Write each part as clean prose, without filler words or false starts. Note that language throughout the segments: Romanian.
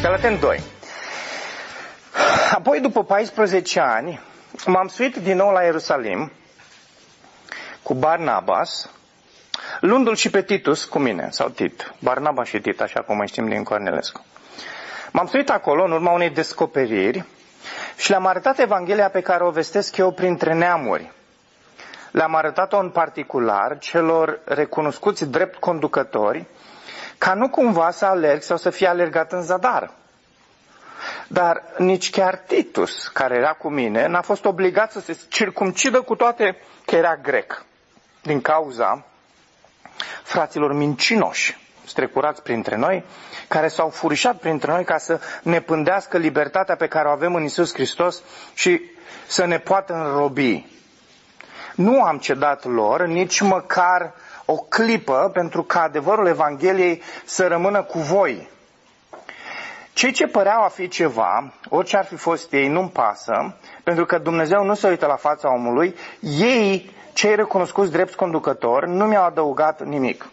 Galateni 2. Apoi, după 14 ani, m-am suit din nou la Ierusalim cu Barnabas, luându-l și pe Titus cu mine, sau Tit. Barnaba și Tit, așa cum mai știm din Cornelescu. M-am suit acolo în urma unei descoperiri și le-am arătat Evanghelia pe care o vestesc eu printre neamuri. Le-am arătat-o în particular celor recunoscuți drept conducători, ca nu cumva să alerg sau să fie alergat în zadar. Dar nici chiar Titus, care era cu mine, n-a fost obligat să se circumcidă, cu toate că era grec, din cauza fraților mincinoși strecurați printre noi, care s-au furișat printre noi ca să ne pândească libertatea pe care o avem în Iisus Hristos și să ne poată înrobi. Nu am cedat lor nici măcar o clipă pentru ca adevărul Evangheliei să rămână cu voi. Cei ce păreau a fi ceva, orice ar fi fost ei, nu-mi pasă, pentru că Dumnezeu nu se uită la fața omului. Ei, cei recunoscuți drept conducători, nu mi-au adăugat nimic.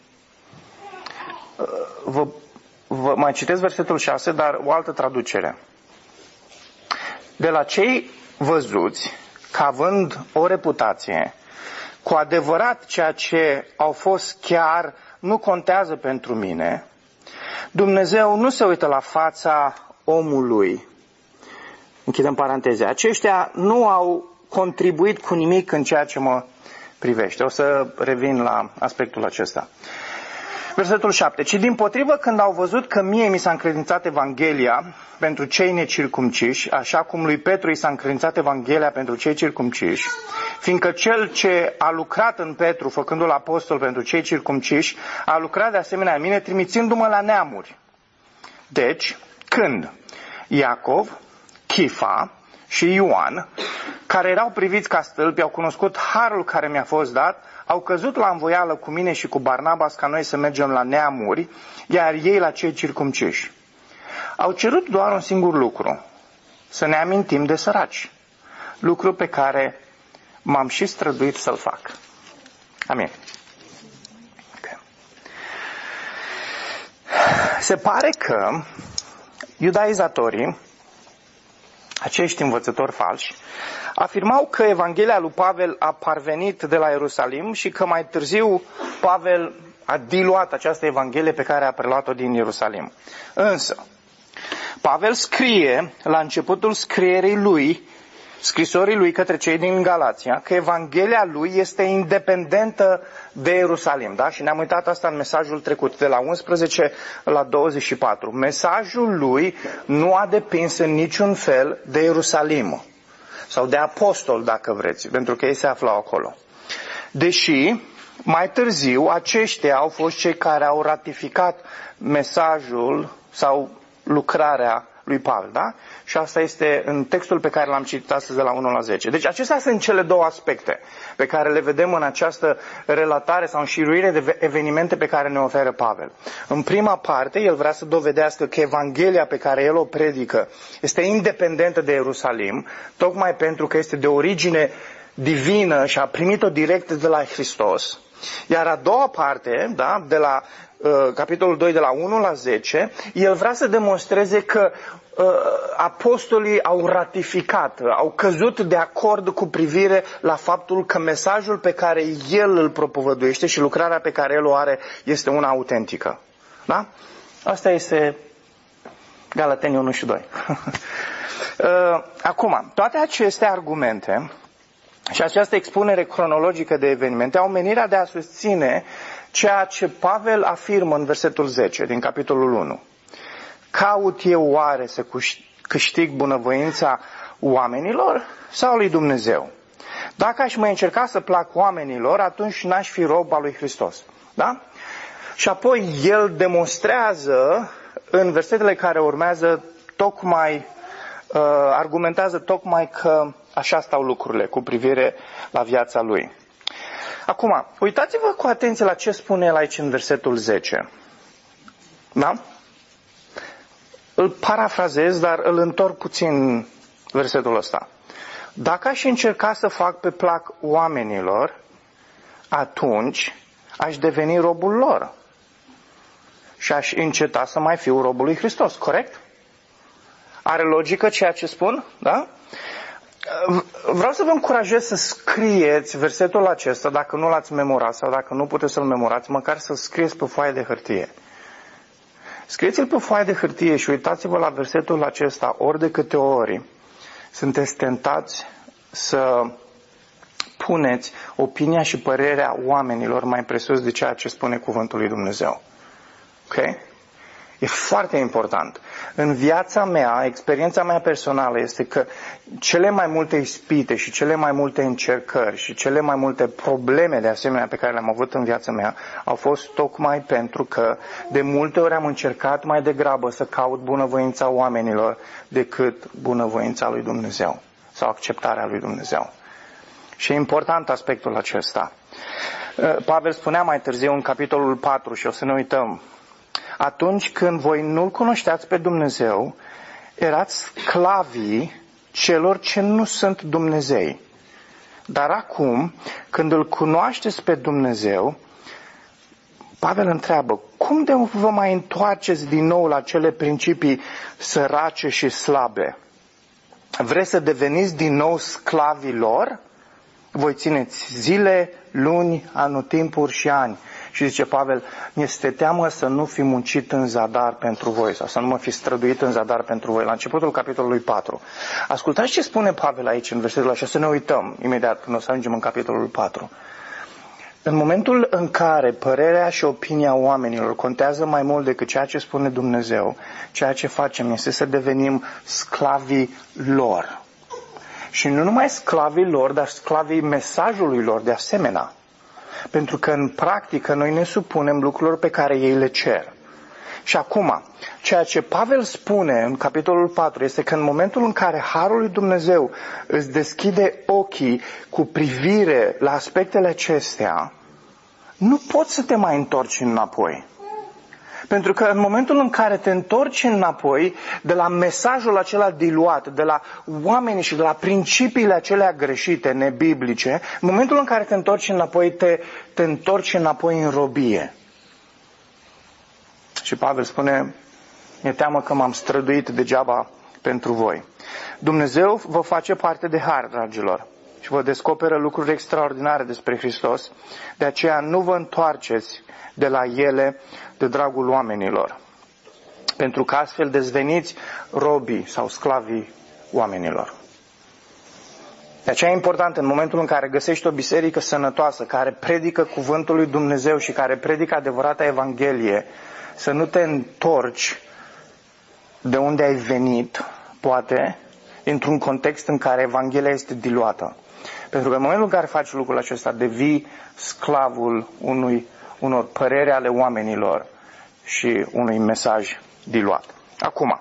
Vă mai citesc versetul 6, dar o altă traducere. De la cei văzuți, ca având o reputație, cu adevărat ceea ce au fost chiar nu contează pentru mine. Dumnezeu nu se uită la fața omului. Închidem paranteze. Aceștia nu au contribuit cu nimic în ceea ce mă privește. O să revin la aspectul acesta. Versetul 7. Ci dimpotrivă, când au văzut că mie mi s-a încredințat Evanghelia pentru cei necircumciși, așa cum lui Petru i s-a încredințat Evanghelia pentru cei circumciși, fiindcă cel ce a lucrat în Petru, făcându-l apostol pentru cei circumciși, a lucrat de asemenea în mine, trimițându-mă la neamuri. Deci, când Iacov, Chifa și Ioan, care erau priviți ca stâlpi, au cunoscut harul care mi-a fost dat, au căzut la învoială cu mine și cu Barnabas ca noi să mergem la neamuri, iar ei la cei circumciși. Au cerut doar un singur lucru, să ne amintim de săraci, lucru pe care m-am și străduit să-l fac. Amin. Okay. Se pare că iudaizatorii, acești învățători falși, afirmau că Evanghelia lui Pavel a parvenit de la Ierusalim și că mai târziu Pavel a diluat această Evanghelie pe care a preluat-o din Ierusalim. Însă, Pavel scrie la începutul scrisorii lui către cei din Galația, că Evanghelia lui este independentă de Ierusalim. Da? Și ne-am uitat asta în mesajul trecut, de la 11 la 24. Mesajul lui nu a depins în niciun fel de Ierusalim sau de apostol, dacă vreți, pentru că ei se aflau acolo. Deși, mai târziu, aceștia au fost cei care au ratificat mesajul sau lucrarea lui Pavel, da? Și asta este în textul pe care l-am citit astăzi de la 1 la 10. Deci acestea sunt cele două aspecte pe care le vedem în această relatare sau înșiruire de evenimente pe care ne oferă Pavel. În prima parte, el vrea să dovedească că Evanghelia pe care el o predică este independentă de Ierusalim, tocmai pentru că este de origine divină și a primit-o direct de la Hristos. Iar a doua parte, da, de la capitolul 2, de la 1 la 10, el vrea să demonstreze că apostolii au ratificat, au căzut de acord cu privire la faptul că mesajul pe care el îl propovăduiește și lucrarea pe care el o are este una autentică. Da? Asta este Galateni 1 și 2. Acum, toate aceste argumente și această expunere cronologică de evenimente au menirea de a susține ceea ce Pavel afirmă în versetul 10 din capitolul 1. Caut eu oare să câștig bunăvoința oamenilor sau lui Dumnezeu? Dacă aș mai încerca să plac oamenilor, atunci n-aș fi rob al lui Hristos. Da? Și apoi el demonstrează în versetele care urmează argumentează tocmai că așa stau lucrurile cu privire la viața lui. Acum, uitați-vă cu atenție la ce spune el aici în versetul 10. Da? Îl parafrazez, dar îl întorc puțin versetul ăsta. Dacă aș încerca să fac pe plac oamenilor, atunci aș deveni robul lor și aș înceta să mai fiu robul lui Hristos, corect? Are logică ceea ce spun? Da? Vreau să vă încurajez să scrieți versetul acesta, dacă nu l-ați memorat sau dacă nu puteți să-l memorați, măcar să-l scrieți pe foaie de hârtie. Scrieți-l pe foaie de hârtie și uitați-vă la versetul acesta ori de câte ori sunteți tentați să puneți opinia și părerea oamenilor mai presus de ceea ce spune cuvântul lui Dumnezeu. Ok? E foarte important. În viața mea, experiența mea personală este că cele mai multe ispite și cele mai multe încercări și cele mai multe probleme de asemenea pe care le-am avut în viața mea au fost tocmai pentru că de multe ori am încercat mai degrabă să caut bunăvoința oamenilor decât bunăvoința lui Dumnezeu sau acceptarea lui Dumnezeu. Și e important aspectul acesta. Pavel spunea mai târziu în capitolul 4 și o să ne uităm. Atunci când voi nu-L cunoșteați pe Dumnezeu, erați sclavii celor ce nu sunt Dumnezei. Dar acum, când îl cunoașteți pe Dumnezeu, Pavel întreabă, cum de vă mai întoarceți din nou la cele principii sărace și slabe? Vreți să deveniți din nou sclavii lor? Voi țineți zile, luni, anotimpuri și ani. Și zice Pavel, mi-este teamă să nu fi muncit în zadar pentru voi sau să nu mă fi străduit în zadar pentru voi. La începutul capitolului 4. Ascultați ce spune Pavel aici în versetul acesta, să ne uităm imediat când o să ajungem în capitolul 4. În momentul în care părerea și opinia oamenilor contează mai mult decât ceea ce spune Dumnezeu, ceea ce facem este să devenim sclavii lor. Și nu numai sclavii lor, dar sclavii mesajului lor de asemenea. Pentru că în practică noi ne supunem lucrurilor pe care ei le cer. Și acum, ceea ce Pavel spune în capitolul 4 este că în momentul în care Harul lui Dumnezeu îți deschide ochii cu privire la aspectele acestea, nu poți să te mai întorci înapoi. Pentru că în momentul în care te întorci înapoi de la mesajul acela diluat, de la oameni și de la principiile acelea greșite, nebiblice, în momentul în care te întorci înapoi, te întorci înapoi în robie. Și Pavel spune, mi-e teamă că m-am străduit degeaba pentru voi. Dumnezeu vă face parte de har, dragilor, și vă descoperă lucruri extraordinare despre Hristos, de aceea nu vă întoarceți de la ele de dragul oamenilor, pentru că astfel dezveniți robii sau sclavii oamenilor. De aceea e important în momentul în care găsești o biserică sănătoasă, care predică cuvântul lui Dumnezeu și care predică adevărata Evanghelie, să nu te întorci de unde ai venit, poate, într-un context în care Evanghelia este diluată. Pentru că în momentul în care faci lucrul acesta, devii sclavul unor păreri ale oamenilor și unui mesaj diluat. Acum,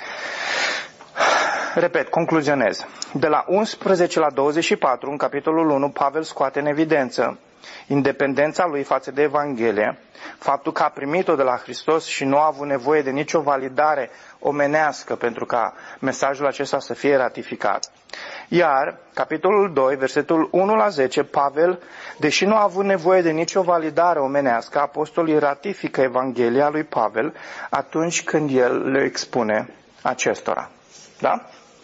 repet, concluzionez. De la 11 la 24, în capitolul 1, Pavel scoate în evidență independența lui față de Evanghelie, faptul că a primit-o de la Hristos și nu a avut nevoie de nicio validare omenească pentru ca mesajul acesta să fie ratificat. Iar, capitolul 2, versetul 1 la 10, Pavel, deși nu a avut nevoie de nicio validare omenească, apostolii ratifică Evanghelia lui Pavel atunci când el le expune acestora. Da?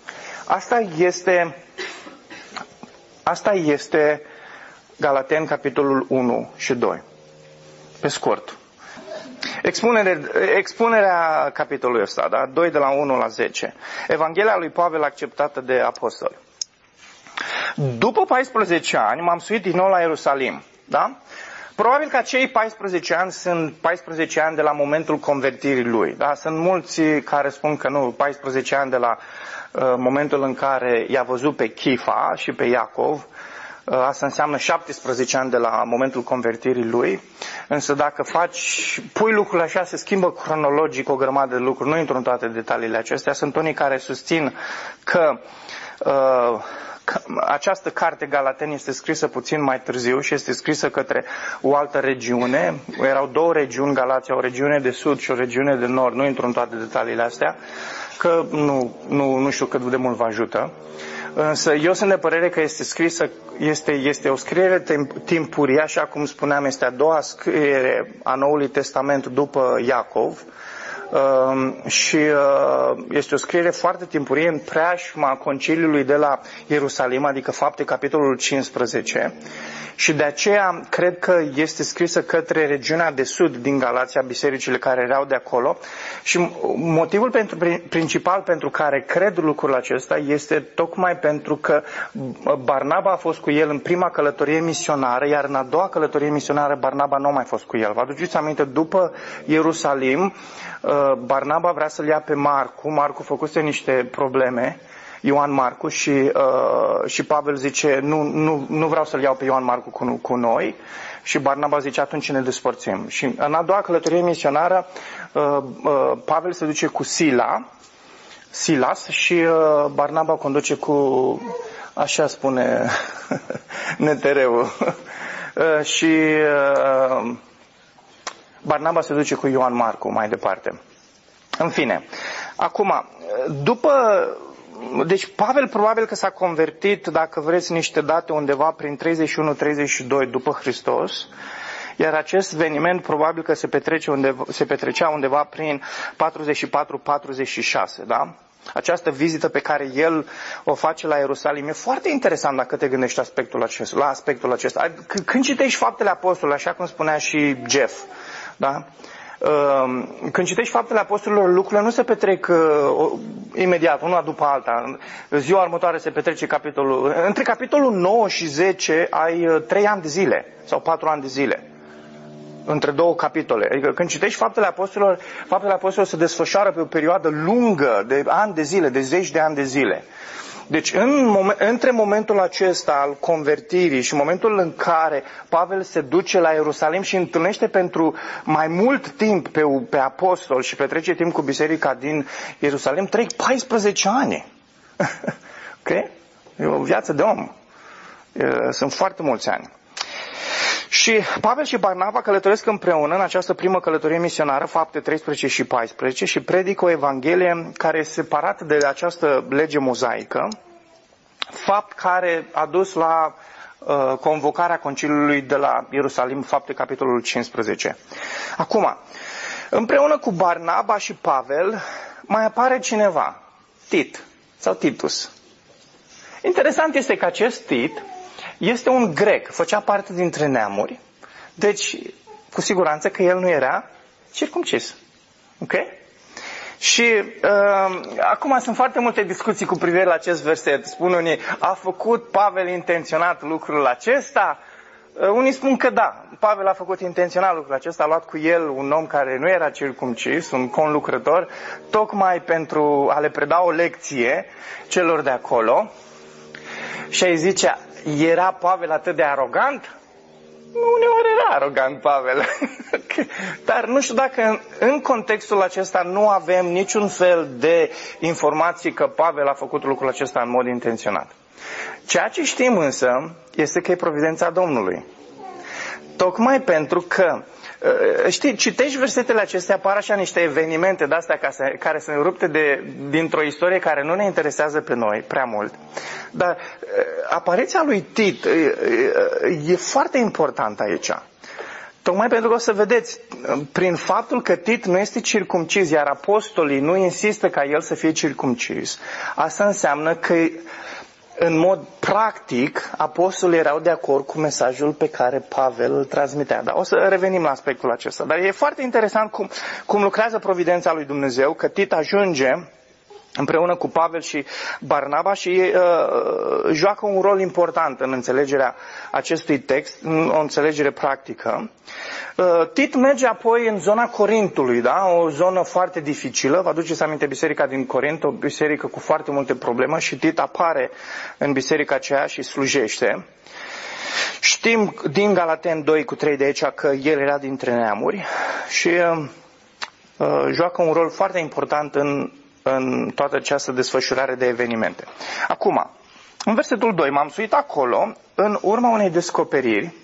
Asta este Galateni, capitolul 1 și 2. Pe scurt. Expunerea capitolului ăsta, da? 2 de la 1 la 10. Evanghelia lui Pavel acceptată de apostoli. După 14 ani m-am suit din nou la Ierusalim. Da? Probabil că acei 14 ani sunt 14 ani de la momentul convertirii lui. Da? Sunt mulți care spun că nu, 14 ani de la momentul în care i-a văzut pe Chifa și pe Iacov. Asta înseamnă 17 ani de la momentul convertirii lui. Însă dacă pui lucrurile așa, se schimbă cronologic o grămadă de lucruri. Nu intru în toate detaliile acestea. Sunt unii care susțin că această carte Galateni este scrisă puțin mai târziu și este scrisă către o altă regiune. Erau două regiuni, Galația, o regiune de sud și o regiune de nord. Nu intru în toate detaliile astea, că nu știu cât de mult vă ajută. Însă eu sunt de părere că este o scriere timpurie, așa cum spuneam, este a doua scriere a Noului Testament după Iacov. și este o scriere foarte timpurie în preajma conciliului de la Ierusalim, adică Fapte, capitolul 15, și de aceea cred că este scrisă către regiunea de sud din Galația, bisericile care erau de acolo, și motivul principal pentru care cred lucrul acesta este tocmai pentru că Barnaba a fost cu el în prima călătorie misionară, iar în a doua călătorie misionară Barnaba nu a mai fost cu el. Vă aduceți aminte, după Ierusalim, Barnaba vrea să-l ia pe Marcu. Marcu făcuse niște probleme, Ioan Marcu, și Pavel zice, nu vreau să-l iau pe Ioan Marcu cu noi, și Barnaba zice, atunci ne despărțim. Și în a doua călătorie misionară, Pavel se duce cu Silas și Barnaba conduce cu, așa spune netereul, și Barnaba se duce cu Ioan Marcu mai departe. În fine, acum, deci Pavel probabil că s-a convertit, dacă vreți niște date, undeva prin 31-32 după Hristos, iar acest eveniment probabil că se petrecea undeva prin 44-46, da? Această vizită pe care el o face la Ierusalim e foarte interesant dacă te gândești la aspectul acesta. Când citești Faptele Apostolilor, așa cum spunea și Jeff, da? Când citești Faptele Apostolilor, lucrurile nu se petrec imediat, una după alta. Ziua următoare se petrece între capitolul 9 și 10 ai 3 ani de zile sau 4 ani de zile. Între două capitole. Adică când citești Faptele Apostolilor se desfășoară pe o perioadă lungă de ani de zile, de zeci de ani de zile. Deci între momentul acesta al convertirii și momentul în care Pavel se duce la Ierusalim și întâlnește pentru mai mult timp pe apostol și petrece timp cu biserica din Ierusalim, trec 14 ani. Ok? E o viață de om. Sunt foarte mulți ani. Și Pavel și Barnaba călătoresc împreună în această primă călătorie misionară, Fapte 13 și 14, și predică o evanghelie care e separată de această lege mozaică, fapt care a dus la convocarea conciliului de la Ierusalim, Fapte capitolul 15. Acum, împreună cu Barnaba și Pavel mai apare cineva, Tit sau Titus. Interesant este că acest Tit este un grec, făcea parte dintre neamuri, deci cu siguranță că el nu era circumcis. Ok? Și acum sunt foarte multe discuții cu privire la acest verset. Spun unii, a făcut Pavel intenționat lucrul acesta? Unii spun că da, Pavel a făcut intenționat lucrul acesta, a luat cu el un om care nu era circumcis, un conlucrător, tocmai pentru a le preda o lecție celor de acolo. Și îi zice, era Pavel atât de arogant? Uneori era arogant Pavel. Dar nu știu dacă în contextul acesta nu avem niciun fel de informații că Pavel a făcut lucrul acesta în mod intenționat. Ceea ce știm însă este că e providența Domnului. Tocmai pentru că, știi, citești versetele acestea, apar așa niște evenimente de-astea care sunt rupte dintr-o istorie care nu ne interesează pe noi prea mult. Dar apariția lui Tit e foarte importantă aici. Tocmai pentru că o să vedeți, prin faptul că Tit nu este circumcis, iar apostolii nu insistă ca el să fie circumcis, asta înseamnă că în mod practic, apostolii erau de acord cu mesajul pe care Pavel îl transmitea. Dar o să revenim la aspectul acesta. Dar e foarte interesant cum lucrează providența lui Dumnezeu, că Tit ajunge împreună cu Pavel și Barnaba și joacă un rol important în înțelegerea acestui text, o înțelegere practică. Tit merge apoi în zona Corintului, da? O zonă foarte dificilă. Vă aduceți aminte, biserica din Corint, o biserică cu foarte multe probleme, și Tit apare în biserica aceea și slujește. Știm din Galaten 2:3 de aici că el era dintre neamuri și joacă un rol foarte important în toată această desfășurare de evenimente. Acum, în versetul 2, m-am suit acolo în urma unei descoperiri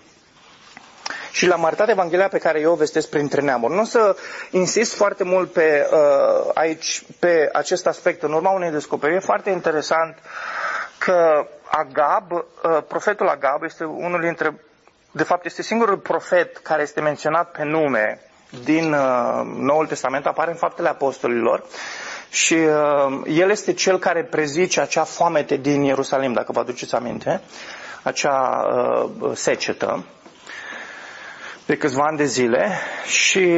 și l-am arătat Evanghelia pe care eu o vestesc printre neamuri. Nu o să insist foarte mult aici pe acest aspect. În urma unei descoperiri, e foarte interesant că Agab, profetul Agab, este unul dintre, de fapt este singurul profet care este menționat pe nume din Noul Testament apare în Faptele Apostolilor și el este cel care prezice acea foamete din Ierusalim, dacă vă aduceți aminte, acea secetă de câțiva ani de zile și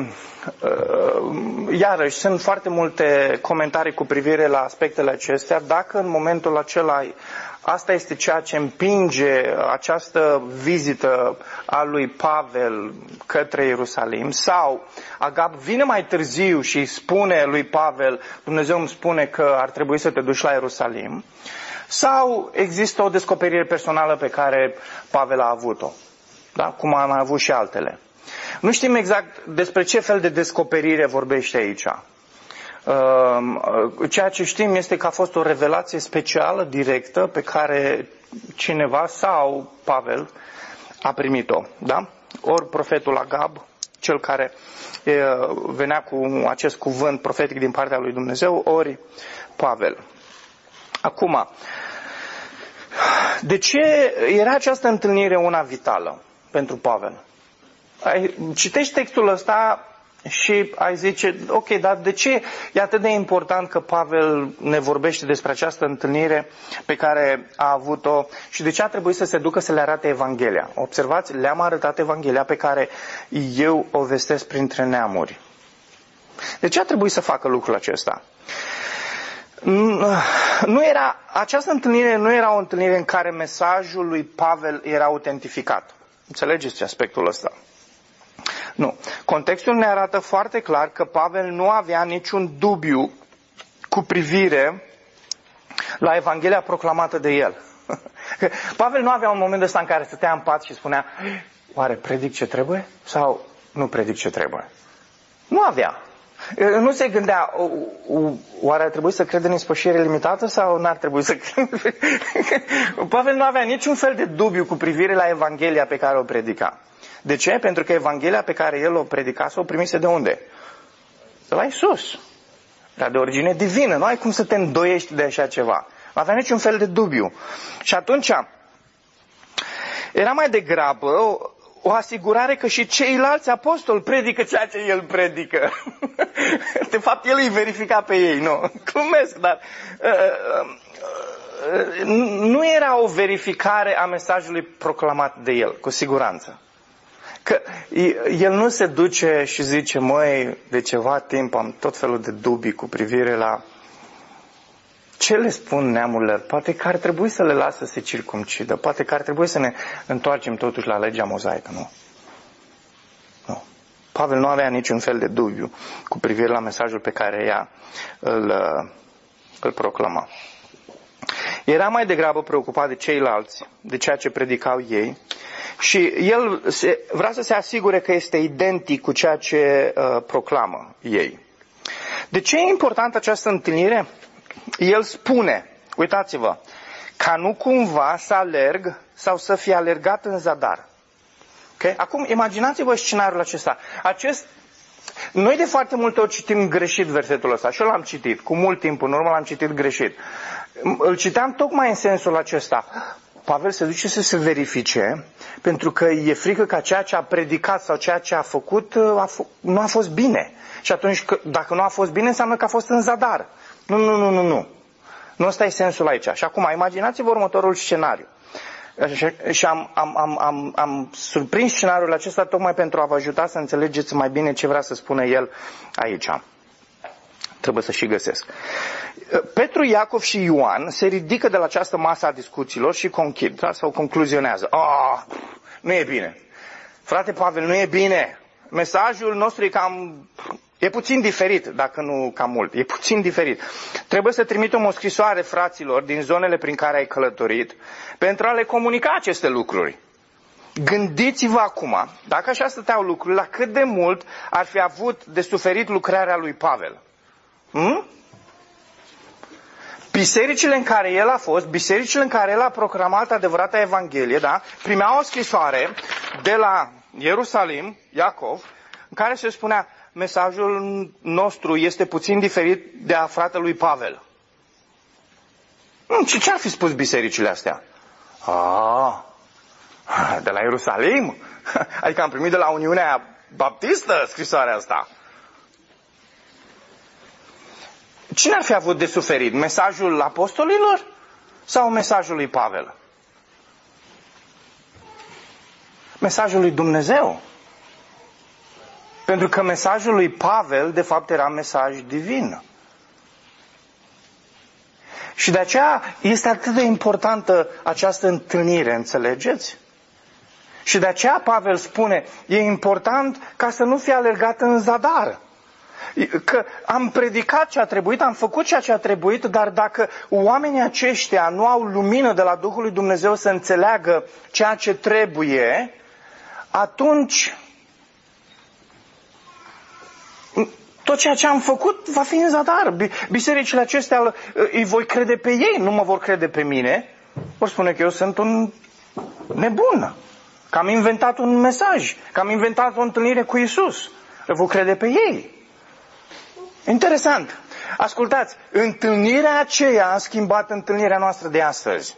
iarăși sunt foarte multe comentarii cu privire la aspectele acestea, dacă în momentul acela asta este ceea ce împinge această vizită a lui Pavel către Ierusalim, sau Agab vine mai târziu și îi spune lui Pavel, Dumnezeu îmi spune că ar trebui să te duci la Ierusalim, sau există o descoperire personală pe care Pavel a avut-o, da? Cum a mai avut și altele. Nu știm exact despre ce fel de descoperire vorbește aici. Ceea ce știm este că a fost o revelație specială, directă, pe care cineva sau Pavel a primit-o. Da? Ori profetul Agab, cel care venea cu acest cuvânt profetic din partea lui Dumnezeu, ori Pavel. Acum, de ce era această întâlnire una vitală pentru Pavel? Citești textul ăsta și ai zice, ok, dar de ce e atât de important că Pavel ne vorbește despre această întâlnire pe care a avut-o și de ce a trebuit să se ducă să le arate Evanghelia? Observați, le-am arătat Evanghelia pe care eu o vestesc printre neamuri. De ce a trebuit să facă lucrul acesta? Această întâlnire nu era o întâlnire în care mesajul lui Pavel era autentificat. Înțelegeți aspectul ăsta? Nu. Contextul ne arată foarte clar că Pavel nu avea niciun dubiu cu privire la Evanghelia proclamată de el. Pavel nu avea un moment ăsta în care stătea în pat și spunea, oare predic ce trebuie sau nu predic ce trebuie? Nu avea. Nu se gândea, oare ar trebui să cred în ispășire limitată sau n-ar trebui să cred? Pavel nu avea niciun fel de dubiu cu privire la Evanghelia pe care o predica. De ce? Pentru că Evanghelia pe care el o predicase o primise de unde? De la Iisus. Era de origine divină. Nu ai cum să te îndoiești de așa ceva. Nu avea niciun fel de dubiu. Și atunci era mai degrabă o asigurare că și ceilalți apostoli predică ceea ce el predică. De fapt, el îi verifica pe ei. Nu, glumesc, dar nu era o verificare a mesajului proclamat de el, cu siguranță. Că el nu se duce și zice, măi, de ceva timp am tot felul de dubii cu privire la ce le spun neamurile. Poate că ar trebui să le lasă să se circumcidă, poate că ar trebui să ne întoarcem totuși la legea mozaică, nu? Nu. Pavel nu avea niciun fel de dubiu cu privire la mesajul pe care ea îl proclama. Era mai degrabă preocupat de ceilalți, de ceea ce predicau ei, și el vrea să se asigure că este identic cu ceea ce proclamă ei. De ce e importantă această întâlnire? El spune, uitați-vă, ca nu cumva să alerg sau să fie alergat în zadar. Okay? Acum, imaginați-vă scenariul acesta. Noi de foarte multe ori citim greșit versetul ăsta. Și eu l-am citit, cu mult timp în urmă l-am citit greșit. Îl citeam tocmai în sensul acesta. Pavel se duce să se verifice, pentru că e frică ca ceea ce a predicat sau ceea ce a făcut nu a fost bine. Și atunci, dacă nu a fost bine, înseamnă că a fost în zadar. Nu. Nu ăsta e sensul aici. Și acum, imaginați-vă următorul scenariu. Și am surprins scenariul acesta tocmai pentru a vă ajuta să înțelegeți mai bine ce vrea să spună el aici. Trebuie să și găsesc. Petru, Iacov și Ioan se ridică de la această masă a discuțiilor și conchid, da? Sau concluzionează. Nu e bine. Frate Pavel, nu e bine. Mesajul nostru e puțin diferit, dacă nu cam mult. E puțin diferit. Trebuie să trimitem o scrisoare fraților din zonele prin care ai călătorit pentru a le comunica aceste lucruri. Gândiți-vă acum, dacă așa stăteau lucrurile, la cât de mult ar fi avut de suferit lucrarea lui Pavel. Bisericile în care el a fost, bisericile în care el a proclamat adevărata Evanghelie, da, primeau o scrisoare de la Ierusalim, Iacov, în care se spunea, mesajul nostru este puțin diferit de a fratelui Pavel. Ce ar fi spus bisericile astea? De la Ierusalim? Adică am primit de la Uniunea baptistă scrisoarea asta. Cine ar fi avut de suferit? Mesajul apostolilor sau mesajul lui Pavel? Mesajul lui Dumnezeu. Pentru că mesajul lui Pavel, de fapt, era mesaj divin. Și de aceea este atât de importantă această întâlnire, înțelegeți? Și de aceea Pavel spune, e important ca să nu fie alergat în zadar. Că am predicat ce a trebuit, am făcut ceea ce a trebuit, dar dacă oamenii aceștia nu au lumină de la Duhul lui Dumnezeu să înțeleagă ceea ce trebuie, atunci tot ceea ce am făcut va fi în zadar. Bisericile acestea îi voi crede pe ei, nu mă vor crede pe mine. Vor spune că eu sunt un nebun, că am inventat un mesaj, că am inventat o întâlnire cu Iisus. Le vor crede pe ei. Interesant. Ascultați, întâlnirea aceea a schimbat întâlnirea noastră de astăzi.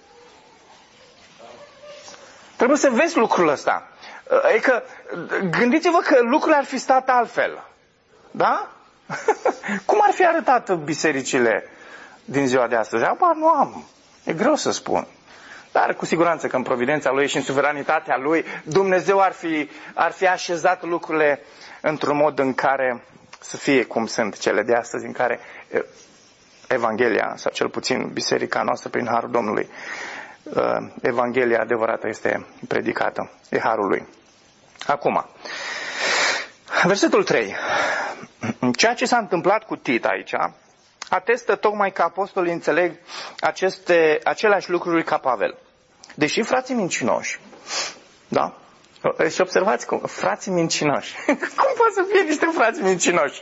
Trebuie să vezi lucrul ăsta. Adică, gândiți-vă că lucrurile ar fi stat altfel. Da? Cum ar fi arătat bisericile din ziua de astăzi? Apar nu am. E greu să spun. Dar cu siguranță că în providența Lui și în suveranitatea Lui, Dumnezeu ar fi așezat lucrurile într-un mod în care să fie cum sunt cele de astăzi, în care Evanghelia, sau cel puțin biserica noastră prin Harul Domnului, Evanghelia adevărată este predicată. E Harul Lui. Acum, versetul 3. Ceea ce s-a întâmplat cu Tit aici atestă tocmai că apostolii înțeleg aceleași lucruri ca Pavel. Deși frații mincinoși, da? Și observați cum, frații mincinoși. Cum pot să fie niște frați mincinoși?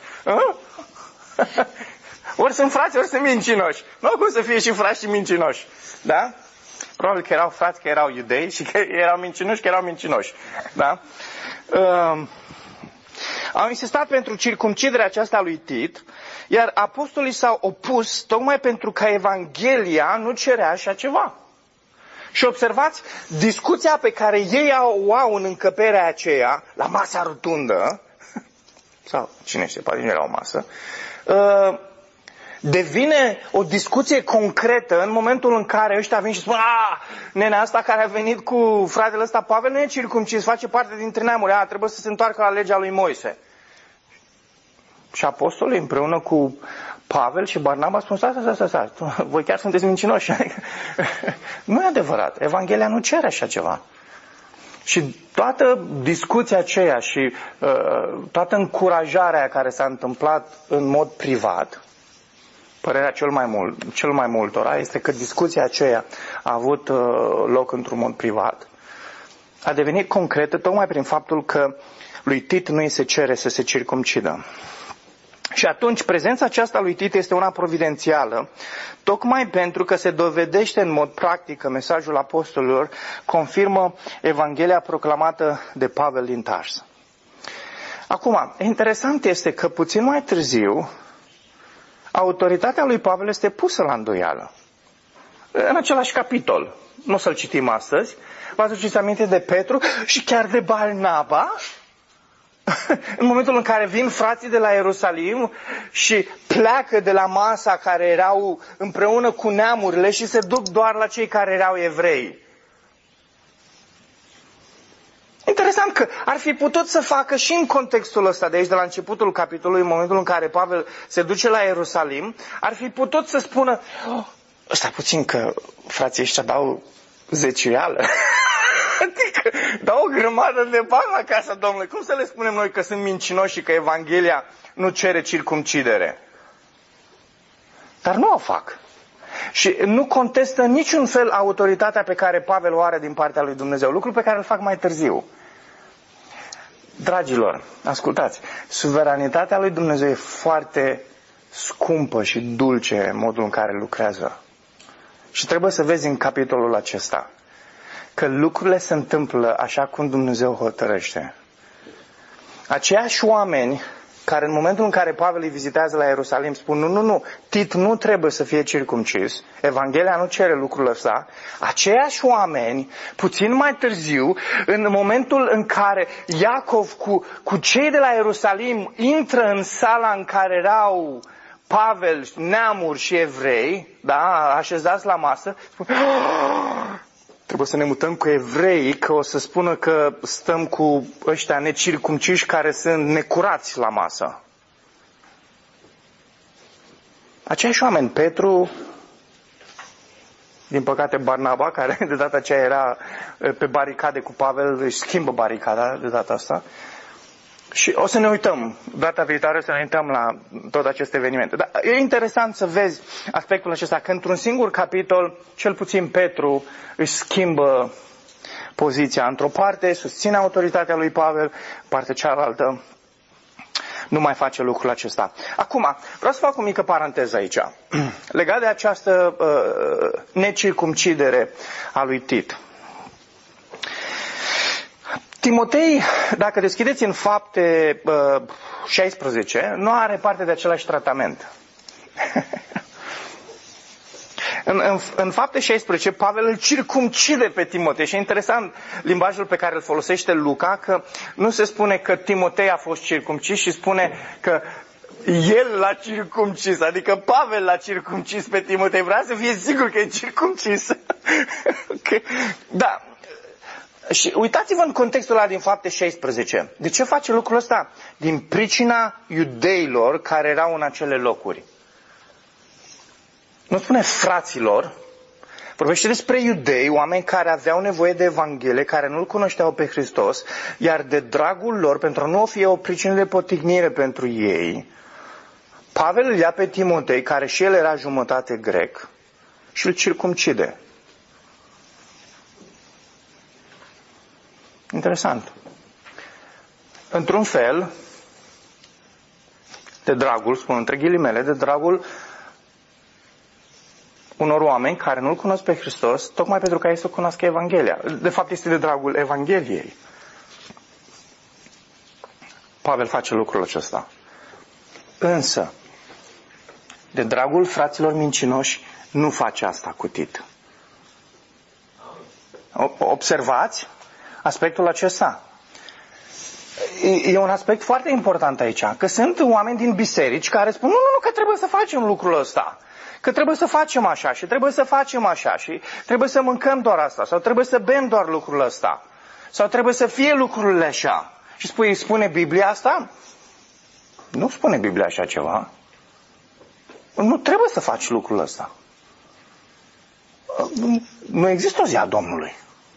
Ori sunt frați, ori sunt mincinoși. Nu cum să fie și frați și mincinoși. Da? Probabil că erau frați, că erau iudei și că erau mincinoși, că erau mincinoși. Da? Au insistat pentru circumciderea aceasta lui Tit, iar apostolii s-au opus tocmai pentru că Evanghelia nu cerea așa ceva. Și observați, discuția pe care ei o au în încăperea aceea, la masa rotundă, sau cine știe, poate nu era o masă, devine o discuție concretă în momentul în care ăștia vin și spun, nenea asta care a venit cu fratele ăsta Pavel nu e circumcis, face parte dintre neamuri, trebuie să se întoarcă la legea lui Moise. Și apostolii împreună cu Pavel și Barnaba spun, stai, voi chiar sunteți mincinoși. Nu e adevărat, Evanghelia nu cere așa ceva. Și toată discuția aceea și toată încurajarea care s-a întâmplat în mod privat, părerea cel mai multora este că discuția aceea a avut loc într-un mod privat. A devenit concretă tocmai prin faptul că lui Tit nu îi se cere să se circumcidă. Și atunci prezența aceasta lui Tit este una providențială, tocmai pentru că se dovedește în mod practic că mesajul apostolilor confirmă Evanghelia proclamată de Pavel din Tars. Acum, interesant este că puțin mai târziu, autoritatea lui Pavel este pusă la îndoială. În același capitol, nu o să-l citim astăzi, vă aduceți aminte de Petru și chiar de Barnaba? În momentul în care vin frații de la Ierusalim și pleacă de la masa care erau împreună cu neamurile și se duc doar la cei care erau evrei. Interesant că ar fi putut să facă și în contextul ăsta de aici, de la începutul capitolului, în momentul în care Pavel se duce la Ierusalim, ar fi putut să spună, stai puțin că frații ăștia dau zeciuială. Adică dau o grămadă de bani la casa Domnului. Cum să le spunem noi că sunt mincinoși și că Evanghelia nu cere circumcidere? Dar nu o fac. Și nu contestă niciun fel autoritatea pe care Pavel o are din partea lui Dumnezeu. Lucru pe care îl fac mai târziu. Dragilor, ascultați. Suveranitatea lui Dumnezeu e foarte scumpă și dulce în modul în care lucrează. Și trebuie să vezi în capitolul acesta că lucrurile se întâmplă așa cum Dumnezeu hotărăște. Aceiași oameni care în momentul în care Pavel îi vizitează la Ierusalim spun, nu, Tit nu trebuie să fie circumcis, Evanghelia nu cere lucrul ăsta, aceiași oameni, puțin mai târziu, în momentul în care Iacov cu cei de la Ierusalim intră în sala în care erau Pavel, neamuri și evrei, da, așezați la masă, spun, trebuie să ne mutăm cu evreii, că o să spună că stăm cu ăștia necircumciși care sunt necurați la masă. Aceiași oameni, Petru, din păcate Barnaba, care de data aceea era pe baricade cu Pavel, își schimbă baricada de data asta. Și o să ne uităm, data viitoare o să ne uităm la tot aceste evenimente. Dar e interesant să vezi aspectul acesta, că într-un singur capitol, cel puțin Petru își schimbă poziția. Într-o parte susține autoritatea lui Pavel, în partea cealaltă nu mai face lucrul acesta. Acum, vreau să fac o mică paranteză aici, legat de această necircumcidere a lui Tit. Timotei, dacă deschideți în Fapte 16, nu are parte de același tratament. În Fapte 16, Pavel îl circumcide pe Timotei și e interesant limbajul pe care îl folosește Luca, că nu se spune că Timotei a fost circumcis, și spune că el l-a circumcis, adică Pavel l-a circumcis pe Timotei, vrea să fie sigur că e circumcis. Okay. Da. Și uitați-vă în contextul ăla din Fapte 16. De ce face lucrul ăsta? Din pricina iudeilor care erau în acele locuri. Nu spune fraților, vorbește despre iudei, oameni care aveau nevoie de Evanghelie, care nu-L cunoșteau pe Hristos, iar de dragul lor, pentru a nu fie o pricină de potignire pentru ei, Pavel îl ia pe Timotei, care și el era jumătate grec, și îl circumcide. Interesant. Într-un fel, de dragul, spun între ghilimele, de dragul unor oameni care nu-L cunosc pe Hristos, tocmai pentru ca ei să cunoască Evanghelia. De fapt, este de dragul Evangheliei. Pavel face lucrul acesta. Însă, de dragul fraților mincinoși, nu face asta cu Tit. Observați aspectul acesta. E un aspect foarte important aici, că sunt oameni din biserici care spun, nu, că trebuie să facem lucrul ăsta, că trebuie să facem așa și trebuie să facem așa și trebuie să mâncăm doar asta sau trebuie să bem doar lucrul ăsta sau trebuie să fie lucrurile așa. Și spune Biblia asta? Nu spune Biblia așa ceva. Nu trebuie să faci lucrul ăsta. Nu există o zi a Domnului.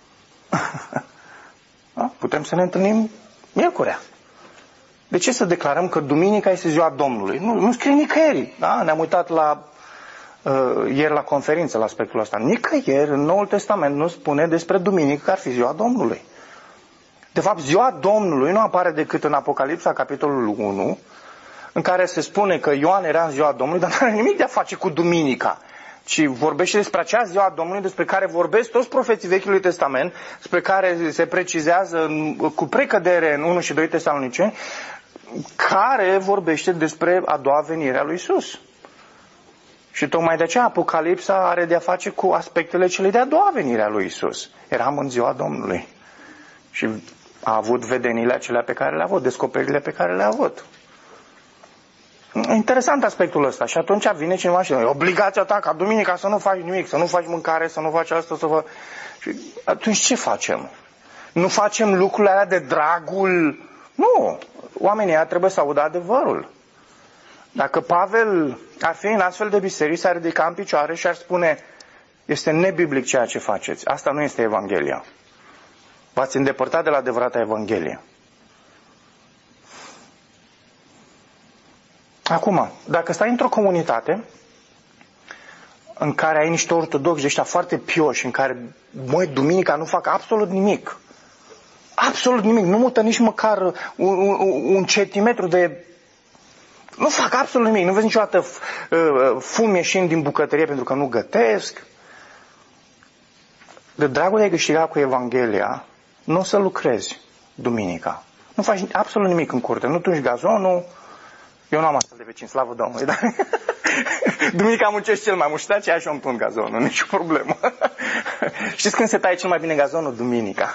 Da? Putem să ne întâlnim miercurea. De ce să declarăm că duminica este ziua Domnului? Nu scrie nicăieri. Da? Ne-am uitat ieri la conferință la aspectul ăsta. Nicăieri în Noul Testament nu spune despre duminică că ar fi ziua Domnului. De fapt, ziua Domnului nu apare decât în Apocalipsa, capitolul 1, în care se spune că Ioan era în ziua Domnului, dar nu are nimic de a face cu duminica, ci vorbește despre acea ziua Domnului despre care vorbesc toți profeții Vechiului Testament, despre care se precizează cu precădere în 1 și 2 Tesaloniceni, care vorbește despre a doua venire a lui Iisus. Și tocmai de aceea Apocalipsa are de a face cu aspectele celei de-a doua venire a lui Iisus. Eram în ziua Domnului. Și a avut vedeniile acelea pe care le-a avut, descoperirile pe care le-a avut. Interesant aspectul ăsta. Și atunci vine cineva și zice, obligația ta ca duminica să nu faci nimic, să nu faci mâncare, să nu faci asta, să faci... Și atunci ce facem? Nu facem lucrurile alea de dragul... Nu! Oamenii ăia trebuie să audă adevărul. Dacă Pavel ar fi în astfel de biserici, s-ar ridica în picioare și ar spune, este nebiblic ceea ce faceți. Asta nu este Evanghelia. V-ați îndepărtat de la adevărata Evanghelie. Acum, dacă stai într-o comunitate în care ai niște ortodoxi ăștia foarte pioși, în care, duminica nu fac absolut nimic, nu mută nici măcar un centimetru de... Nu fac absolut nimic, nu vezi niciodată fum ieșind din bucătărie pentru că nu gătesc. De dragul de a câștiga cu Evanghelia, nu o să lucrezi duminica. Nu faci absolut nimic în curte, nu tungi gazonul, Eu nu am astfel de vecini, slavă Domnului, dar duminica muncesc cel mai mult și de aceea și-o împun gazonul, nicio problemă. Știți când se taie cel mai bine gazonul? Duminica.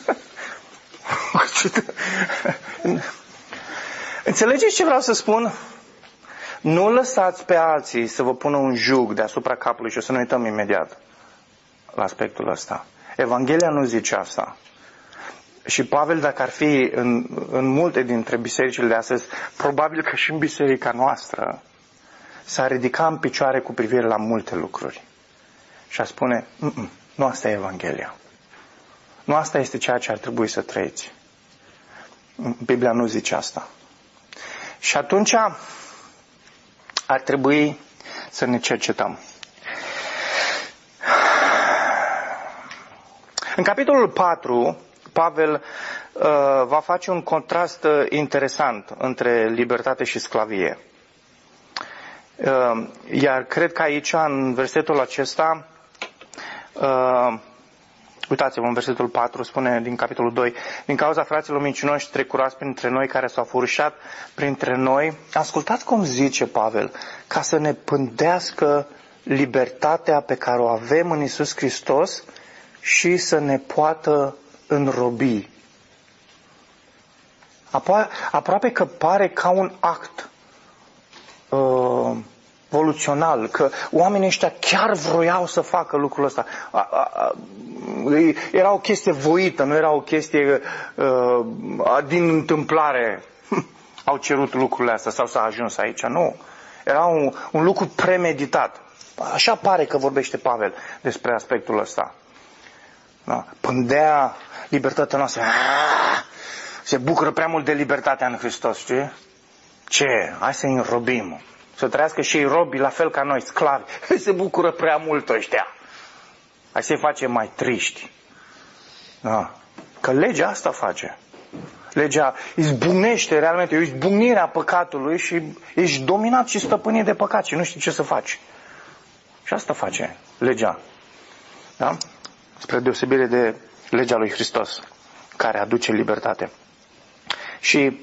Înțelegeți ce vreau să spun? Nu lăsați pe alții să vă pună un jug deasupra capului și o să ne uităm imediat la aspectul ăsta. Evanghelia nu zice asta. Și Pavel, dacă ar fi în multe dintre bisericile de astăzi, probabil că și în biserica noastră, s-ar ridica în picioare cu privire la multe lucruri. Și a spune, nu asta e Evanghelia. Nu asta este ceea ce ar trebui să trăiți. Biblia nu zice asta. Și atunci ar trebui să ne cercetăm. În capitolul 4, Pavel va face un contrast interesant între libertate și sclavie. Iar cred că aici, în versetul acesta, uitați-vă, în versetul 4 spune din capitolul 2, din cauza fraților mincinoși trecurați printre noi care s-au furșat printre noi. Ascultați cum zice Pavel, ca să ne pândească libertatea pe care o avem în Iisus Hristos și să ne poată înrobi. Aproape că pare ca un act evoluțional, că oamenii ăștia chiar vroiau să facă lucrul ăsta. Era o chestie voită, nu era o chestie din întâmplare. Au cerut lucrurile astea sau s-a ajuns aici. Nu. Era un lucru premeditat. Așa pare că vorbește Pavel despre aspectul ăsta. Da. Pândea libertatea noastră. Se bucură prea mult de libertatea în Hristos, știi? Ce? Hai să-i înrobim. Să trăiască și ei robi la fel ca noi, sclavi. Se bucură prea mult ăștia. Hai să-i facem mai triști. Da. Că legea asta face. Legea izbucnește realmente, e o izbucnire a păcatului și ești dominat și stăpânit de păcat și nu știi ce să faci. Și asta face legea. Da? Spre deosebire de legea lui Hristos, care aduce libertate. Și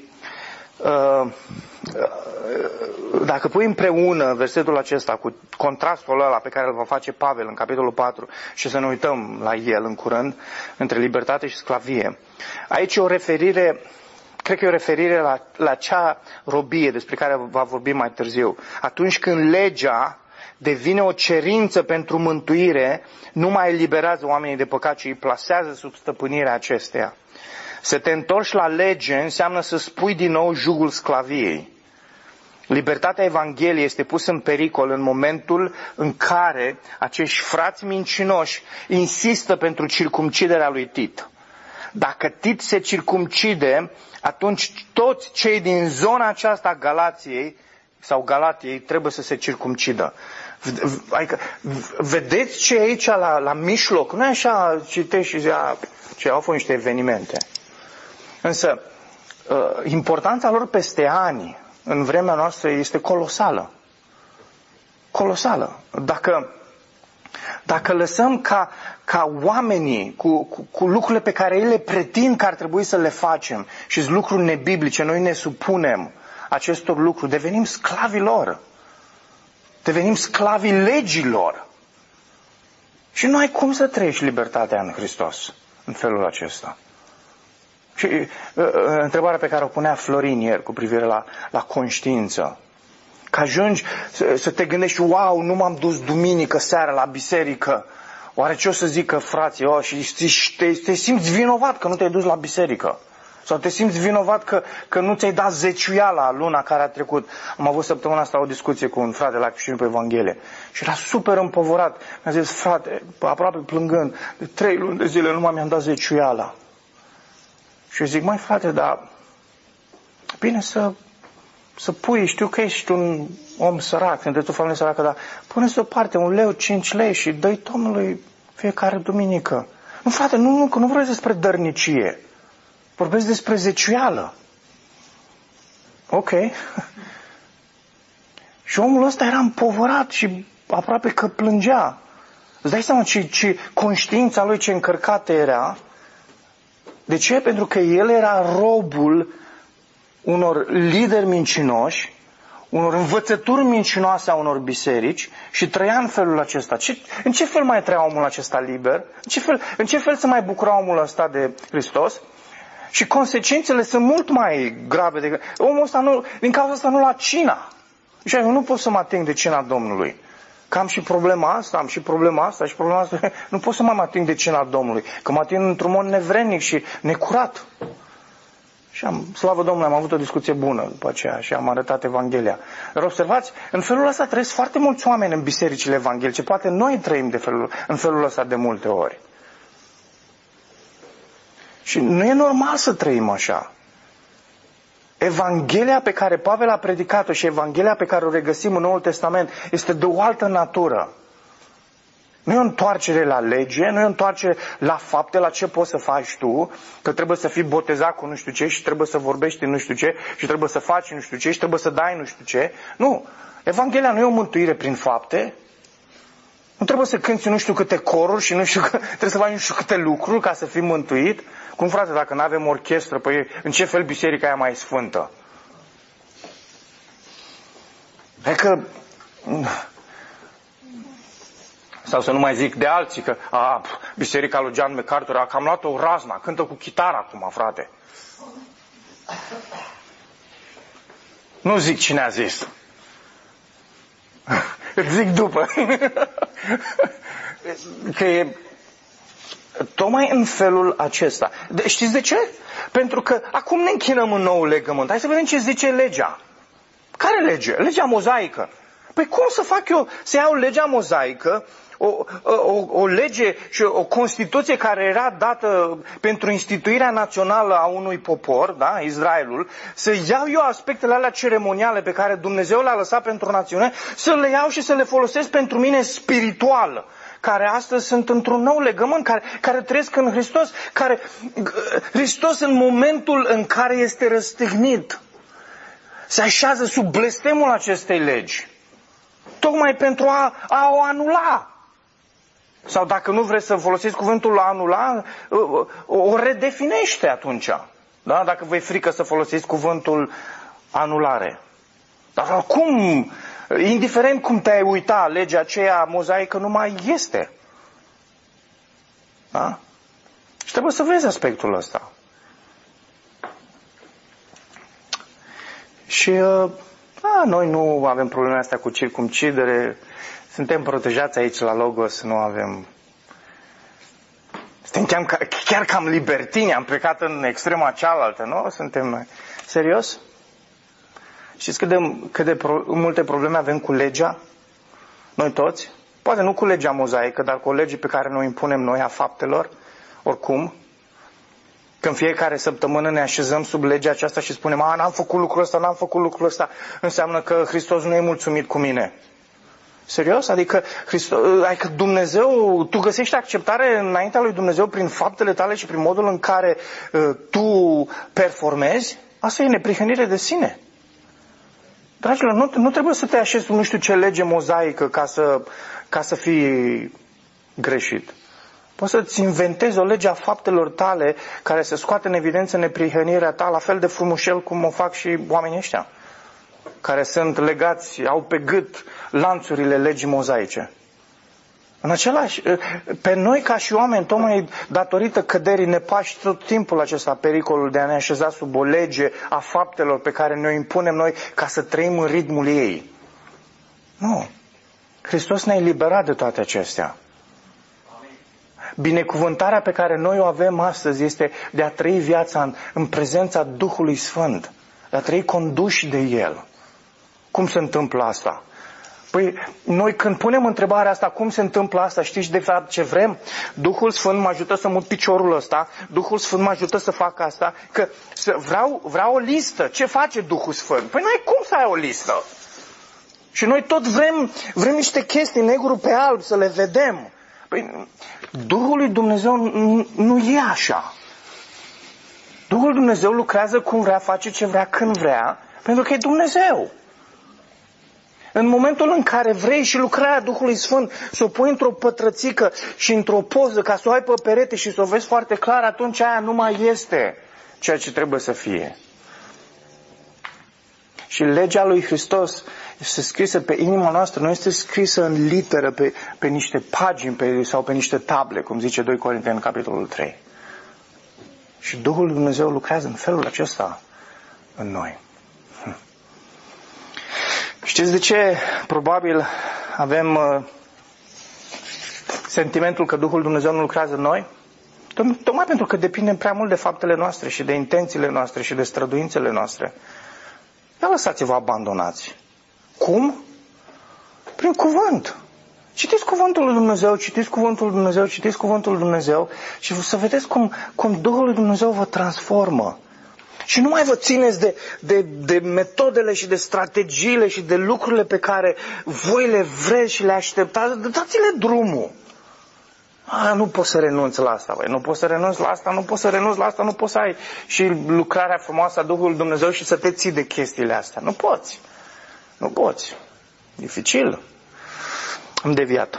dacă pui împreună versetul acesta cu contrastul ăla pe care îl va face Pavel în capitolul 4 și să ne uităm la el în curând, între libertate și sclavie, aici e o referire, cred că e o referire la acea robie despre care va vorbi mai târziu. Atunci când legea devine o cerință pentru mântuire, nu mai eliberează oamenii de păcat, ci îi plasează sub stăpânirea acesteia. Să te întorci la lege înseamnă să spui din nou jugul sclaviei. Libertatea Evangheliei este pusă în pericol în momentul în care acești frați mincinoși insistă pentru circumciderea lui Tit. Dacă Tit se circumcide, atunci toți cei din zona aceasta a Galației sau Galatiei trebuie să se circumcidă. Adică, vedeți ce e aici la mijloc? Nu e așa, citești și zici, ce au fost niște evenimente. Însă, importanța lor peste ani, în vremea noastră, este colosală. Colosală. Dacă lăsăm ca oamenii, cu lucrurile pe care ei le pretind că ar trebui să le facem, și sunt lucruri nebiblice, noi ne supunem acestor lucruri, devenim sclavii lor. Devenim sclavii legilor. Și nu ai cum să trăiești libertatea în Hristos în felul acesta. Și întrebarea pe care o punea Florin ieri cu privire la conștiință. Că ajungi să te gândești, wow, nu m-am dus duminică seara la biserică. Oare ce o să zică frații? Și te simți vinovat că nu te-ai dus la biserică. Sau te simți vinovat că nu ți-ai dat zeciuiala luna care a trecut. Am avut săptămâna asta o discuție cu un frate la Creștini pe Evanghelie. Și era super împovorat. Mi-a zis, frate, aproape plângând, de 3 luni de zile nu mi-am dat zeciuiala. Și eu zic, măi frate, dar bine să pui, știu că ești un om sărac, sunteți o familie săracă, dar pune-ți deoparte 1 leu, 5 lei și dă-i Domnului fiecare duminică. Nu, frate, nu, că nu vorbesc despre dărnicie. Vorbesc despre zeciuială. Ok. Și omul ăsta era împovărat și aproape că plângea. Îți dai seama ce conștiința lui ce încărcată era? De ce? Pentru că el era robul unor lideri mincinoși, unor învățături mincinoase a unor biserici și trăia în felul acesta. În ce fel mai trăia omul acesta liber? În ce fel se mai bucura omul ăsta de Hristos? Și consecințele sunt mult mai grave decât... Omul ăsta din cauza asta nu lua cina. Și eu nu pot să mă ating de cina Domnului. Că am și problema asta, am și problema asta și problema asta. Nu pot să mă ating de cina Domnului. Că mă ating într-un mod nevrednic și necurat. Și slavă Domnului, am avut o discuție bună după aceea și am arătat Evanghelia. Dar observați, în felul ăsta trăiesc foarte mulți oameni în bisericile evanghelice. Poate noi trăim în felul ăsta de multe ori. Și nu e normal să trăim așa. Evanghelia pe care Pavel a predicat-o și Evanghelia pe care o regăsim în Noul Testament este de o altă natură. Nu e o întoarcere la lege, nu e o întoarcere la fapte, la ce poți să faci tu, că trebuie să fii botezat cu nu știu ce și trebuie să vorbești nu știu ce și trebuie să faci nu știu ce și trebuie să dai nu știu ce. Nu, Evanghelia nu e o mântuire prin fapte. Nu trebuie să cânti nu știu câte coruri și trebuie să faci nu știu câte lucruri ca să fii mântuit. Cum, frate, dacă nu avem orchestră, păi în ce fel biserica e mai sfântă? E că... Sau să nu mai zic de alții că biserica lui John MacArthur a cam luat o razna, cântă cu chitară acum, frate. Nu zic cine a zis. Îți zic după. Că e tocmai în felul acesta. Știți de ce? Pentru că acum ne închinăm în nou legământ. Hai să vedem ce zice legea. Care lege? Legea mozaică. Păi cum să fac eu să iau legea mozaică, o lege și o Constituție care era dată pentru instituirea națională a unui popor, da, Israelul, să iau eu aspectele alea ceremoniale pe care Dumnezeu le-a lăsat pentru națiune, să le iau și să le folosesc pentru mine spiritual, care astăzi sunt într-un nou legământ, care trăiesc în Hristos, Hristos în momentul în care este răstignit, se așează sub blestemul acestei legi, tocmai pentru a o anula. Sau dacă nu vreți să folosiți cuvântul anula, o redefinește atunci. Da? Dacă vă e frică să folosiți cuvântul anulare. Dar acum, indiferent cum te-ai uita, legea aceea mozaică nu mai este. Da? Și trebuie să vezi aspectul ăsta. Și noi nu avem probleme astea cu circumcidere. Suntem protejați aici la Logos, nu avem... Suntem chiar cam libertini, am plecat în extrema cealaltă, nu? Suntem... Serios? Știți cât de multe probleme avem cu legea? Noi toți? Poate nu cu legea mozaică, dar cu o lege pe care ne o impunem noi a faptelor, oricum. Când fiecare săptămână ne așezăm sub legea aceasta și spunem, n-am făcut lucrul ăsta, n-am făcut lucrul ăsta, înseamnă că Hristos nu e mulțumit cu mine. Serios? Adică Dumnezeu, tu găsești acceptare înaintea lui Dumnezeu prin faptele tale și prin modul în care tu performezi? Asta e neprihănire de sine. Dragilor, nu trebuie să te așezi sub nu știu ce lege mozaică ca să fii greșit. Poți să-ți inventezi o lege a faptelor tale care să scoate în evidență neprihănirea ta la fel de frumușel cum o fac și oamenii ăștia, care sunt legați, au pe gât lanțurile legii mozaice. În același, pe noi ca și oameni, tocmai datorită căderii, ne pași tot timpul acesta pericolul de a ne așeza sub o lege a faptelor pe care ne-o impunem noi ca să trăim în ritmul ei. Nu. Hristos ne-a eliberat de toate acestea. Binecuvântarea pe care noi o avem astăzi este de a trăi viața în prezența Duhului Sfânt, de a trăi conduși de El. Cum se întâmplă asta? Păi noi când punem întrebarea asta, cum se întâmplă asta, știți de fapt ce vrem? Duhul Sfânt mă ajută să mut piciorul ăsta, Duhul Sfânt mă ajută să fac asta, că vreau o listă. Ce face Duhul Sfânt? Păi n-ai cum să ai o listă. Și noi tot vrem niște chestii negru pe alb să le vedem. Păi Duhul lui Dumnezeu nu e așa. Duhul Dumnezeu lucrează cum vrea, face ce vrea, când vrea, pentru că e Dumnezeu. În momentul în care vrei și lucrarea Duhului Sfânt să o pui într-o pătrățică și într-o poză ca să o ai pe perete și să o vezi foarte clar, atunci aia nu mai este ceea ce trebuie să fie. Și legea lui Hristos este scrisă pe inima noastră, nu este scrisă în literă pe niște pagini sau pe niște table, cum zice 2 Corinteni, capitolul 3. Și Duhul lui Dumnezeu lucrează în felul acesta în noi. Știți de ce probabil avem sentimentul că Duhul Dumnezeu nu lucrează în noi? Tocmai pentru că depindem prea mult de faptele noastre și de intențiile noastre și de străduințele noastre. Ia lăsați-vă abandonați. Cum? Prin cuvânt. Citiți cuvântul lui Dumnezeu, citiți cuvântul lui Dumnezeu, citiți cuvântul lui Dumnezeu și să vedeți cum Duhul lui Dumnezeu vă transformă. Și nu mai vă țineți de metodele și de strategiile și de lucrurile pe care voi le vreți și le așteptați. Dați-le drumul. Nu poți să renunți la asta, băi. Nu poți să renunți la asta, nu poți să renunți la asta, nu poți să ai și lucrarea frumoasă a Duhului Dumnezeu și să te ții de chestiile astea. Nu poți. Nu poți. Dificil. Am deviat.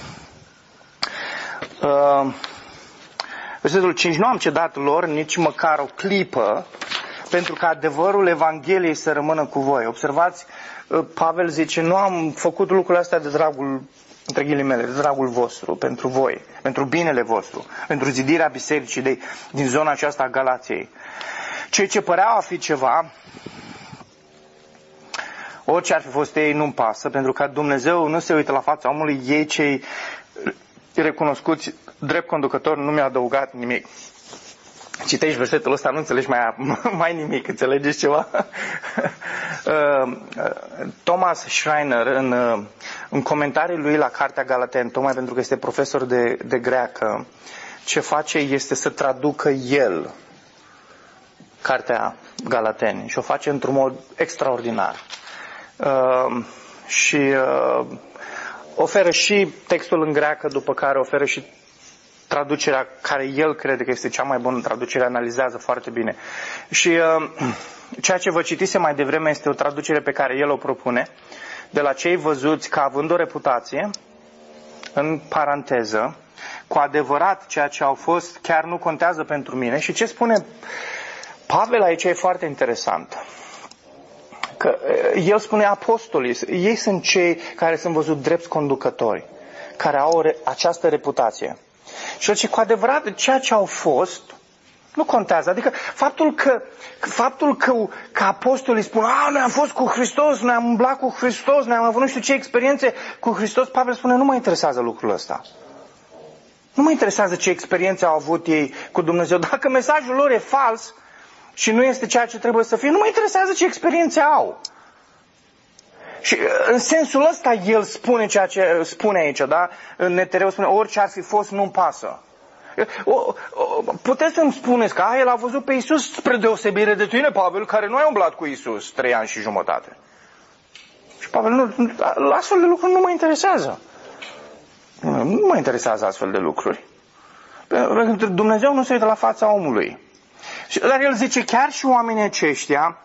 Versetul 5. Nu am cedat lor nici măcar o clipă pentru că adevărul Evangheliei să rămână cu voi. Observați, Pavel zice, nu am făcut lucrurile astea de dragul, între ghilimele, de dragul vostru, pentru voi, pentru binele vostru, pentru zidirea bisericii din zona aceasta a Galației. Cei ce păreau a fi ceva, orice ar fi fost ei, nu-mi pasă, pentru că Dumnezeu nu se uită la fața omului, ei cei recunoscuți drept conducători nu mi-au adăugat nimic. Citești versetul ăsta, nu înțelegi mai nimic, înțelegeți ceva? Thomas Schreiner, în comentariul lui la Cartea Galateni, tocmai pentru că este profesor de greacă, ce face este să traducă el Cartea Galateni și o face într-un mod extraordinar. Și oferă și textul în greacă, după care oferă și traducerea care el crede că este cea mai bună traducere, analizează foarte bine. Și ceea ce vă citise mai devreme este o traducere pe care el o propune, de la cei văzuți ca având o reputație, în paranteză, cu adevărat ceea ce au fost chiar nu contează pentru mine. Și ce spune Pavel aici e foarte interesant. Că el spune apostolii, ei sunt cei care sunt văzut drept conducători, care au această reputație. Și ce cu adevărat ceea ce au fost nu contează. Adică faptul că apostolii spun, noi am fost cu Hristos, noi am umblat cu Hristos, noi am avut nu știu ce experiențe cu Hristos, Pavel spune, nu mă interesează lucrul ăsta. Nu mă interesează ce experiențe au avut ei cu Dumnezeu. Dacă mesajul lor e fals și nu este ceea ce trebuie să fie, nu mă interesează ce experiențe au. Și în sensul ăsta el spune ceea ce spune aici, da? În Netereu spune, orice ar fi fost, nu-mi pasă. Puteți să-mi spuneți că el a văzut pe Iisus spre deosebire de tine, Pavel, care nu ai umblat cu Iisus 3 ani și jumătate. Și Pavel, astfel de lucruri nu mă interesează. Nu mă interesează astfel de lucruri. Pentru că Dumnezeu nu se uită la fața omului. Dar el zice, chiar și oamenii aceștia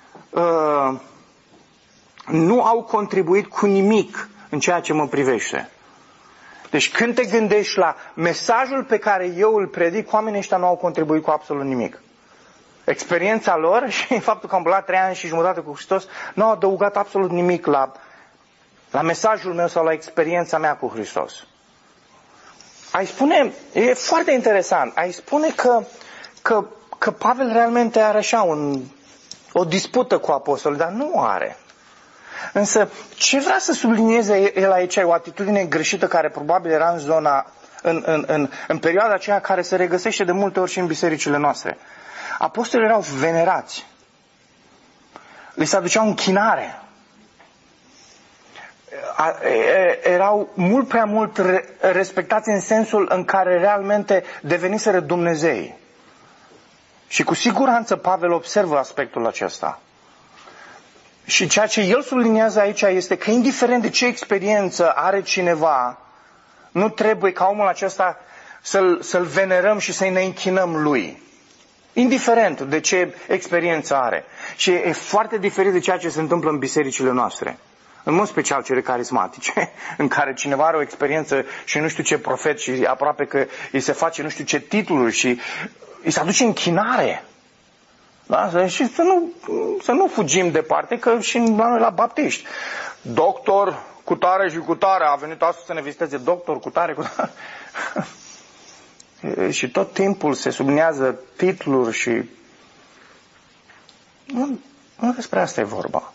nu au contribuit cu nimic în ceea ce mă privește. Deci când te gândești la mesajul pe care eu îl predic, oamenii ăștia nu au contribuit cu absolut nimic. Experiența lor și faptul că am umblat 3 ani și jumătate cu Hristos nu au adăugat absolut nimic la mesajul meu sau la experiența mea cu Hristos. Ai spune, e foarte interesant, ai spune că Pavel realmente are așa o dispută cu apostolii, dar nu are. Însă, ce vrea să sublinieze el aici e o atitudine greșită care probabil era în zona, în perioada aceea care se regăsește de multe ori și în bisericile noastre. Apostolii erau venerați. Li se aduceau închinare. Erau mult prea mult respectați în sensul în care realmente deveniseră Dumnezei. Și cu siguranță Pavel observă aspectul acesta. Și ceea ce el subliniază aici este că indiferent de ce experiență are cineva, nu trebuie ca omul acesta să-l venerăm și să-i ne închinăm lui. Indiferent de ce experiență are. Și e foarte diferit de ceea ce se întâmplă în bisericile noastre. În mod special cele carismatice, în care cineva are o experiență și nu știu ce profet și aproape că îi se face nu știu ce titluri și îi se aduce închinare. Da? Și să nu fugim departe, că și la noi la baptiști. Doctor cutare și cutare a venit astăzi să ne viziteze, doctor cutare. Și tot timpul se subliniază titluri și nu despre asta e vorba.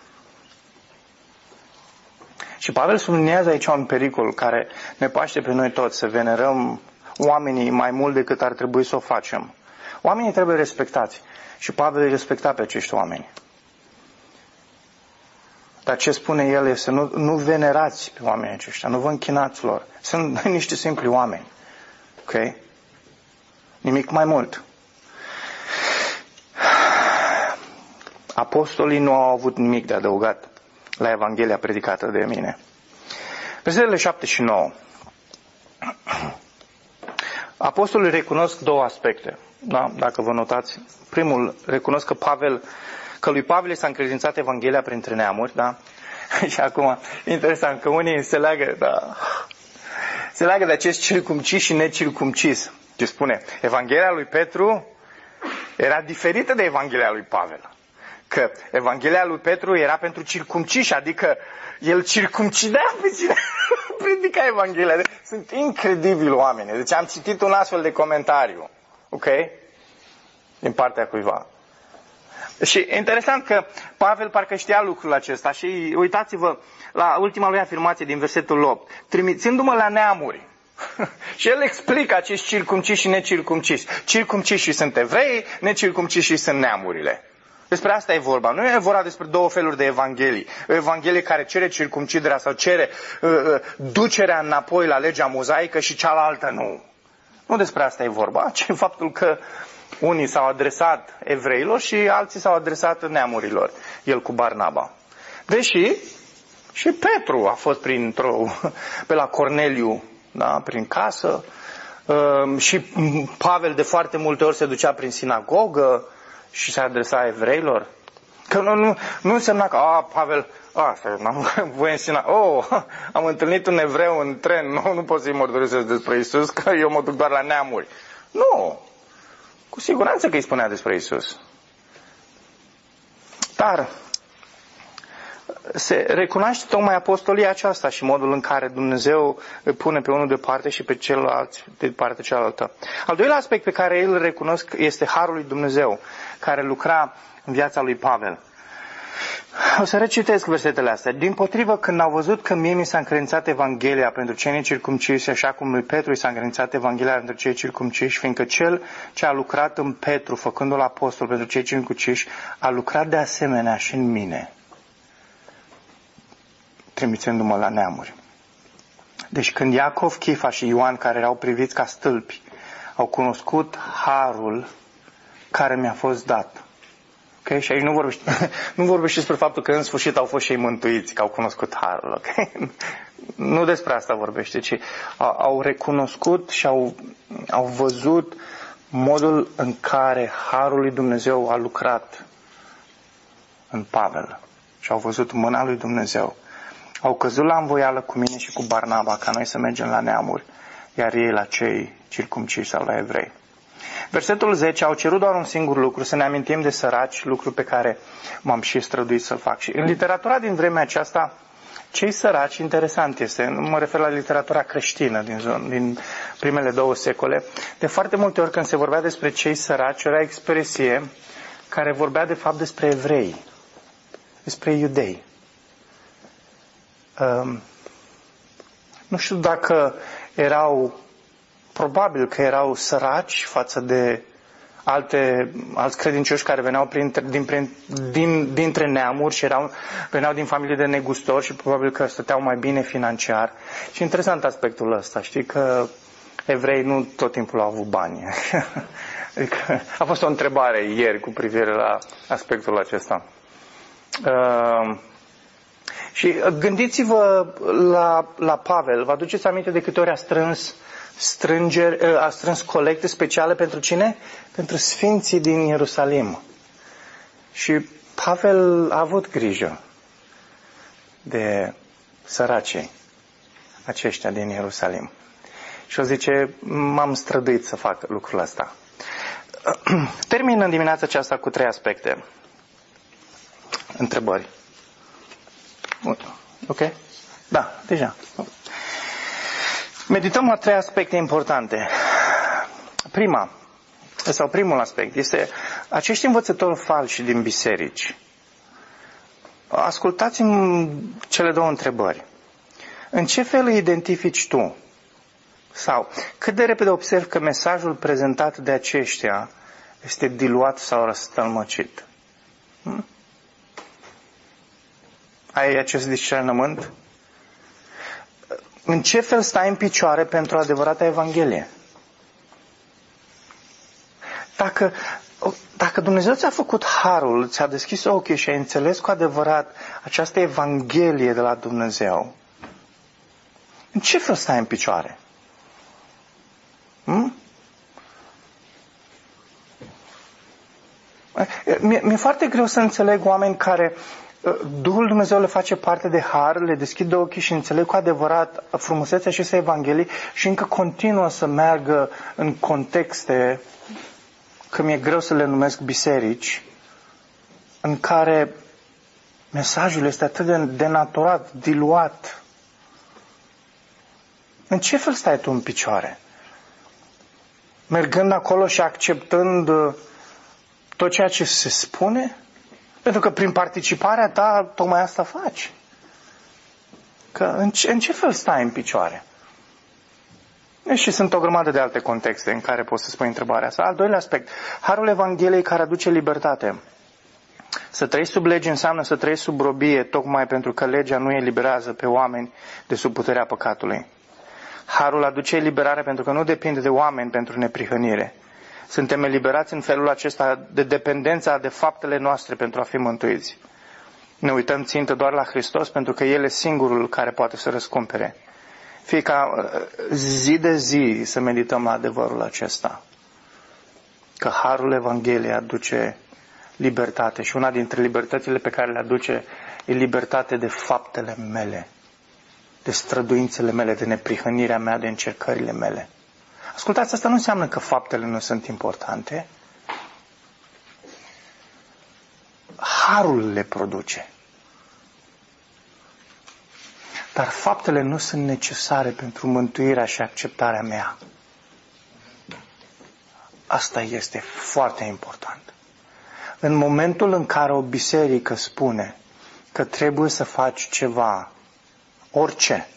Și Pavel subliniază aici un pericol care ne paște pe noi toți, să venerăm oamenii mai mult decât ar trebui să o facem. Oamenii trebuie respectați. Și Pavel îi respecta pe acești oameni. Dar ce spune el este să nu venerați pe oamenii aceștia, nu vă închinați lor. Sunt niște simpli oameni. Ok? Nimic mai mult. Apostolii nu au avut nimic de adăugat la Evanghelia predicată de mine. Versetele 7 și 9. Apostolii recunosc două aspecte. Da? Dacă vă notați, primul, recunosc că lui Pavel s-a încredințat Evanghelia printre neamuri, da? Și acum, interesant că unii se leagă de acest circumcis și necircumcis. Ce spune? Evanghelia lui Petru era diferită de Evanghelia lui Pavel. Că Evanghelia lui Petru era pentru circumciși, adică el circumcidea pe cine predica Evanghelia. Sunt incredibili oameni. Deci am citit un astfel de comentariu. Ok? Din partea cuiva. Și interesant că Pavel parcă știa lucrul acesta și uitați-vă la ultima lui afirmație din versetul 8. Trimițându-mă la neamuri. Și el explică acești circumciși și necircumciși. Circumcișii sunt evrei, necircumcișii sunt neamurile. Despre asta e vorba. Nu e vorba despre două feluri de evanghelii. O evanghelie care cere circumciderea sau cere ducerea înapoi la legea mozaică și cealaltă nu. Nu despre asta e vorba, ci faptul că unii s-au adresat evreilor și alții s-au adresat neamurilor. El cu Barnaba. Deși și Petru a fost pe la Corneliu, da, prin casă, și Pavel de foarte multe ori se ducea prin sinagogă și se adresa evreilor. Că nu însemna că, Pavel, n-am voie în sinagogă, am întâlnit un evreu în tren, nu pot să-i mărturisesc despre Iisus, că eu mă duc doar la neamuri. Nu! Cu siguranță că îi spunea despre Iisus. Dar se recunoaște tocmai apostolia aceasta și modul în care Dumnezeu îl pune pe unul de parte și pe celălalt de partea cealaltă. Al doilea aspect pe care îl recunosc este harul lui Dumnezeu care lucra în viața lui Pavel. O să recitesc versetele astea. Dimpotrivă, când au văzut că mie mi s-a încredințat Evanghelia pentru cei necircumciși, așa cum lui Petru i s-a încredințat Evanghelia pentru cei circumciși, fiindcă cel ce a lucrat în Petru, făcându-l apostol pentru cei circumciși, a lucrat de asemenea și în mine, trimițându-mă la neamuri. Deci când Iacov, Chifa și Ioan, care erau priviți ca stâlpi, au cunoscut harul care mi-a fost dat. Okay? Și aici nu vorbește despre faptul că în sfârșit au fost și ei mântuiți, că au cunoscut harul. Okay? Nu despre asta vorbește, ci au recunoscut și au văzut modul în care harul lui Dumnezeu a lucrat în Pavel. Și au văzut mâna lui Dumnezeu. Au căzut la învoială cu mine și cu Barnaba ca noi să mergem la neamuri, iar ei la cei circumciși sau la evrei. Versetul 10, au cerut doar un singur lucru, să ne amintim de săraci, lucru pe care m-am și străduit să-l fac. Și în literatura din vremea aceasta, cei săraci, interesant este, nu mă refer la literatura creștină din primele 2 secole, de foarte multe ori când se vorbea despre cei săraci, era expresie care vorbea de fapt despre evrei, despre iudei. Nu știu dacă probabil că erau săraci față de alți credincioși care veneau dintre neamuri și veneau din familii de negustori și probabil că stăteau mai bine financiar. Și interesant aspectul ăsta, știi că evrei nu tot timpul au avut bani. Adică a fost o întrebare ieri cu privire la aspectul acesta. Și gândiți-vă la Pavel, vă aduceți aminte de câte ori a strâns colecte speciale pentru cine? Pentru sfinții din Ierusalim. Și Pavel a avut grijă de săracii aceștia din Ierusalim. Și o zice, m-am străduit să fac lucrul ăsta. Termin în dimineața aceasta cu 3 aspecte. Întrebări. Ok? Da, deja. Medităm la 3 aspecte importante. Primul aspect este acești învățători falși din biserici. Ascultați-mi cele 2 întrebări. În ce fel îi identifici tu? Sau cât de repede observi că mesajul prezentat de aceștia este diluat sau răstălmăcit? Ai acest discernământ? În ce fel stai în picioare pentru adevărata Evanghelie? Dacă Dumnezeu ți-a făcut harul, ți-a deschis ochii și ai înțeles cu adevărat această Evanghelie de la Dumnezeu, în ce fel stai în picioare? Mi-e foarte greu să înțeleg oameni care Duhul Dumnezeu le face parte de har, le deschide ochii și înțeleg cu adevărat frumusețea acestei Evanghelii și încă continuă să meargă în contexte, că mi-e greu să le numesc biserici, în care mesajul este atât de denaturat, diluat. În ce fel stai tu în picioare? Mergând acolo și acceptând tot ceea ce se spune? Pentru că prin participarea ta tocmai asta faci. Că în ce fel stai în picioare? Și sunt o grămadă de alte contexte în care poți să spui întrebarea asta. Al doilea aspect, harul Evangheliei care aduce libertate. Să trăiești sub lege înseamnă să trăiești sub robie, tocmai pentru că legea nu eliberează pe oameni de sub puterea păcatului. Harul aduce eliberare pentru că nu depinde de oameni pentru neprihănire. Suntem eliberați în felul acesta de dependența de faptele noastre pentru a fi mântuiți. Ne uităm țintă doar la Hristos pentru că El e singurul care poate să răscumpere. Fie ca zi de zi să medităm la adevărul acesta. Că harul Evangheliei aduce libertate și una dintre libertățile pe care le aduce e libertate de faptele mele, de străduințele mele, de neprihănirea mea, de încercările mele. Ascultați, asta nu înseamnă că faptele nu sunt importante. Harul le produce. Dar faptele nu sunt necesare pentru mântuirea și acceptarea mea. Asta este foarte important. În momentul în care o biserică spune că trebuie să faci ceva, orice,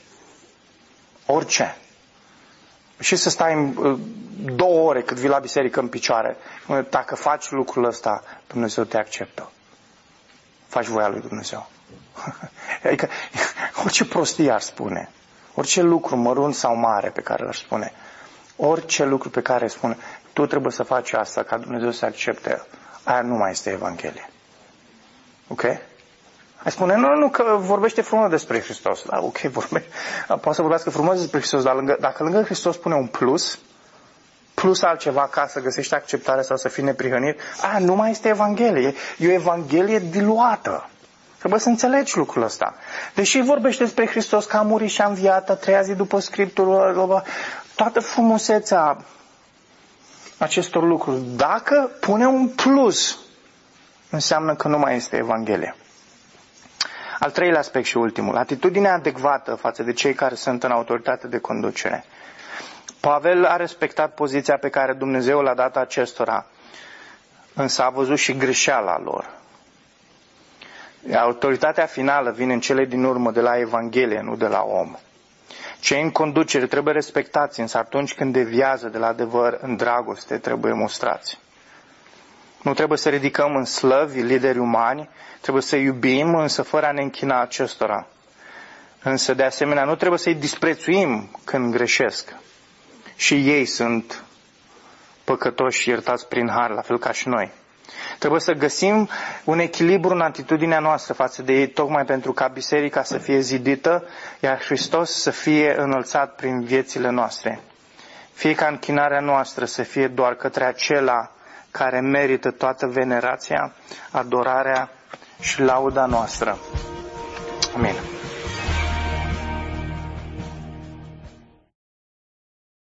și să stai 2 ore cât vii la biserică în picioare, dacă faci lucrul ăsta, Dumnezeu te acceptă. Faci voia lui Dumnezeu. Adică orice prostie ar spune, orice lucru mărunt sau mare pe care l-ar spune, orice lucru pe care îl spune, tu trebuie să faci asta ca Dumnezeu să accepte, aia nu mai este Evanghelie. Ok? Ai spune, nu, că vorbește frumos despre Hristos. Da, ok, poate să vorbească frumos despre Hristos, dar dacă lângă Hristos pune un plus altceva ca să găsești acceptare sau să fii neprihănit, aia nu mai este Evanghelie. E o Evanghelie diluată. Trebuie să înțelegi lucrul ăsta. Deși vorbește despre Hristos că a murit și a înviat a 3-a zi după Scriptură, toată frumusețea acestor lucruri, dacă pune un plus, înseamnă că nu mai este Evanghelie. Al 3-lea aspect și ultimul, atitudinea adecvată față de cei care sunt în autoritate de conducere. Pavel a respectat poziția pe care Dumnezeu l-a dat acestora, însă a văzut și greșeala lor. Autoritatea finală vine în cele din urmă de la Evanghelie, nu de la om. Cei în conducere trebuie respectați, însă atunci când deviază de la adevăr, în dragoste trebuie mostrați. Nu trebuie să ridicăm în slăvi lideri umani, trebuie să iubim, însă fără a ne închina acestora. Însă, de asemenea, nu trebuie să-i disprețuim când greșesc. Și ei sunt păcătoși și iertați prin har, la fel ca și noi. Trebuie să găsim un echilibru în atitudinea noastră față de ei, tocmai pentru ca biserica să fie zidită, iar Hristos să fie înălțat prin viețile noastre. Fie ca închinarea noastră să fie doar către acela care merită toată venerația, adorarea și lauda noastră. Amin.